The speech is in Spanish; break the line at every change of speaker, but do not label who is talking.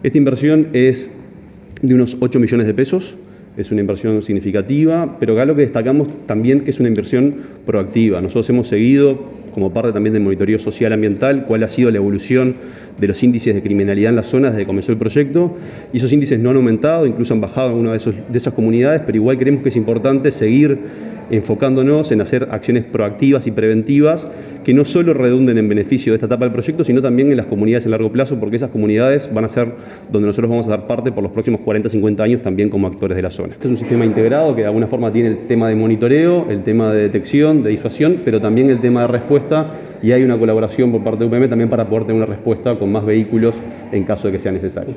Esta inversión es de unos 8 millones de pesos. Es una inversión significativa, pero acá lo que destacamos también que es una inversión proactiva. Nosotros hemos seguido, como parte también del monitoreo social ambiental, cuál ha sido la evolución de los índices de criminalidad en las zonas desde que comenzó el proyecto, y esos índices no han aumentado, incluso han bajado en algunas de esas comunidades, pero igual creemos que es importante seguir enfocándonos en hacer acciones proactivas y preventivas que no solo redunden en beneficio de esta etapa del proyecto, sino también en las comunidades a largo plazo, porque esas comunidades van a ser donde nosotros vamos a dar parte por los próximos 40, 50 años también como actores de la zona. Este es un sistema integrado que de alguna forma tiene el tema de monitoreo, el tema de detección, de disuasión, pero también el tema de respuesta, y hay una colaboración por parte de UPM también para poder tener una respuesta con más vehículos en caso de que sea necesario.